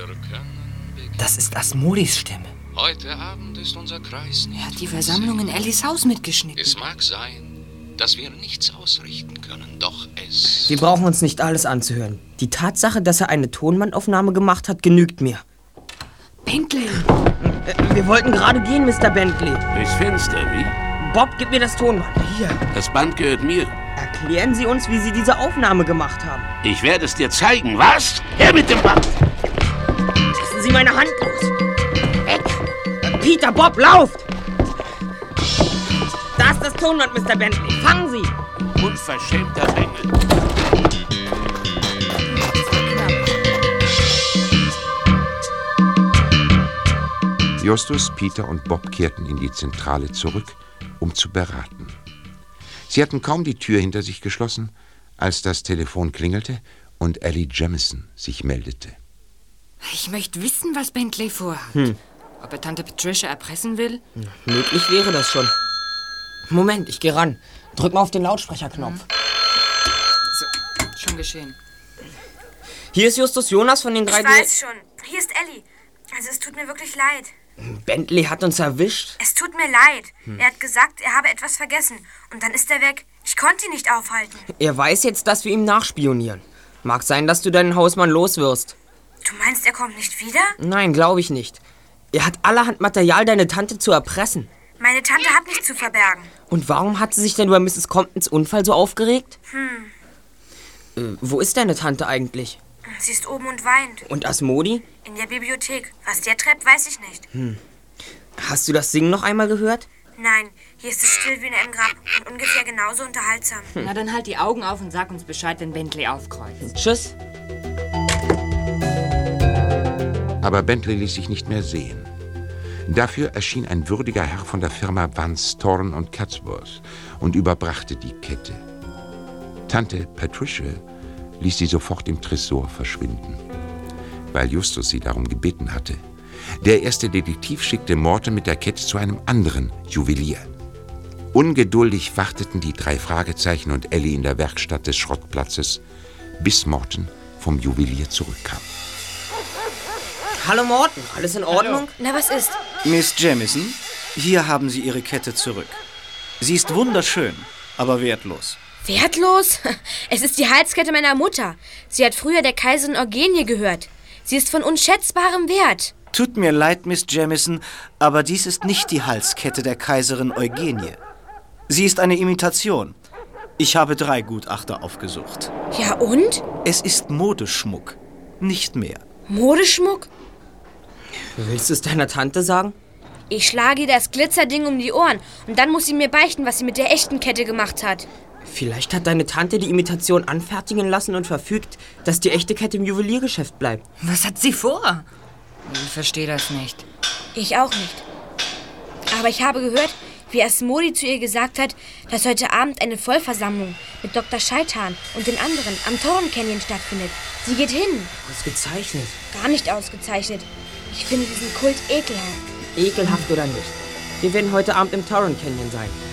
Das ist Asmodis Stimme. Heute Abend ist unser Kreis nicht. Er hat die Versammlung in Ellis Haus mitgeschnitten. Es mag sein, dass wir nichts ausrichten können, doch es... Wir brauchen uns nicht alles anzuhören. Die Tatsache, dass er eine Tonbandaufnahme gemacht hat, genügt mir. Bentley! Wir wollten gerade gehen, Mr. Bentley. Durchs Fenster, wie? Bob, gib mir das Tonband. Hier. Das Band gehört mir. Erklären Sie uns, wie Sie diese Aufnahme gemacht haben. Ich werde es dir zeigen. Was? Her mit dem Band! Lassen Sie meine Hand los. Weg! Peter, Bob, lauft! Da ist das Tonband, Mr. Bentley. Fangen Sie! Unverschämter Bengel. Justus, Peter und Bob kehrten in die Zentrale zurück, um zu beraten. Sie hatten kaum die Tür hinter sich geschlossen, als das Telefon klingelte und Ellie Jamison sich meldete. Ich möchte wissen, was Bentley vorhat. Ob er Tante Patricia erpressen will? Möglich wäre das schon. Moment, ich gehe ran. Drück mal auf den Lautsprecherknopf. So, schon geschehen. Hier ist Justus Jonas von den drei... Ich weiß schon. Hier ist Ellie. Also es tut mir wirklich leid. Bentley hat uns erwischt. Es tut mir leid. Er hat gesagt, er habe etwas vergessen. Und dann ist er weg. Ich konnte ihn nicht aufhalten. Er weiß jetzt, dass wir ihm nachspionieren. Mag sein, dass du deinen Hausmann los wirst. Du meinst, er kommt nicht wieder? Nein, glaube ich nicht. Er hat allerhand Material, deine Tante zu erpressen. Meine Tante hat nichts zu verbergen. Und warum hat sie sich denn über Mrs. Comptons Unfall so aufgeregt? Wo ist deine Tante eigentlich? Sie ist oben und weint. Und Asmodi? In der Bibliothek. Was der treibt, weiß ich nicht. Hast du das Singen noch einmal gehört? Nein, hier ist es still wie in einem Grab und ungefähr genauso unterhaltsam. Na, dann halt die Augen auf und sag uns Bescheid, wenn Bentley aufkreuzt. Tschüss. Aber Bentley ließ sich nicht mehr sehen. Dafür erschien ein würdiger Herr von der Firma Van Storn und Catsworth und überbrachte die Kette. Tante Patricia ließ sie sofort im Tresor verschwinden, weil Justus sie darum gebeten hatte. Der erste Detektiv schickte Morton mit der Kette zu einem anderen Juwelier. Ungeduldig warteten die drei Fragezeichen und Ellie in der Werkstatt des Schrottplatzes, bis Morton vom Juwelier zurückkam. Hallo Morton, alles in Ordnung? Na, was ist? Miss Jamison, hier haben Sie Ihre Kette zurück. Sie ist wunderschön, aber wertlos. Wertlos? Es ist die Halskette meiner Mutter. Sie hat früher der Kaiserin Eugenie gehört. Sie ist von unschätzbarem Wert. Tut mir leid, Miss Jamison, aber dies ist nicht die Halskette der Kaiserin Eugenie. Sie ist eine Imitation. Ich habe 3 Gutachter aufgesucht. Ja und? Es ist Modeschmuck, nicht mehr. Modeschmuck? Willst du es deiner Tante sagen? Ich schlage ihr das Glitzerding um die Ohren und dann muss sie mir beichten, was sie mit der echten Kette gemacht hat. Vielleicht hat deine Tante die Imitation anfertigen lassen und verfügt, dass die echte Kette im Juweliergeschäft bleibt. Was hat sie vor? Ich verstehe das nicht. Ich auch nicht. Aber ich habe gehört, wie Asmodi zu ihr gesagt hat, dass heute Abend eine Vollversammlung mit Dr. Scheitan und den anderen am Torrent Canyon stattfindet. Sie geht hin. Ausgezeichnet. Gar nicht ausgezeichnet. Ich finde diesen Kult ekelhaft. Ekelhaft oder nicht. Wir werden heute Abend im Torrent Canyon sein.